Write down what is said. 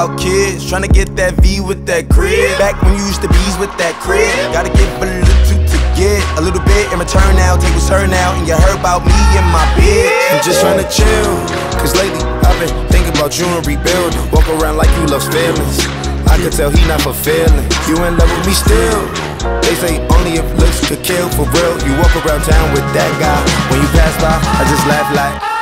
about kids, tryna get that V with that crib. Back when you used to bees with that crib. Gotta give a little to get a little bit in return now. Take what's her now, and you heard about me and my bitch. I'm just tryna chill, cause lately I've been thinking about you and rebuilding. Walk around like you love feelings. I can tell he not fulfilling. You in love with me still. They say only if looks could kill. For real, you walk around town with that guy. When you pass by, I just laugh like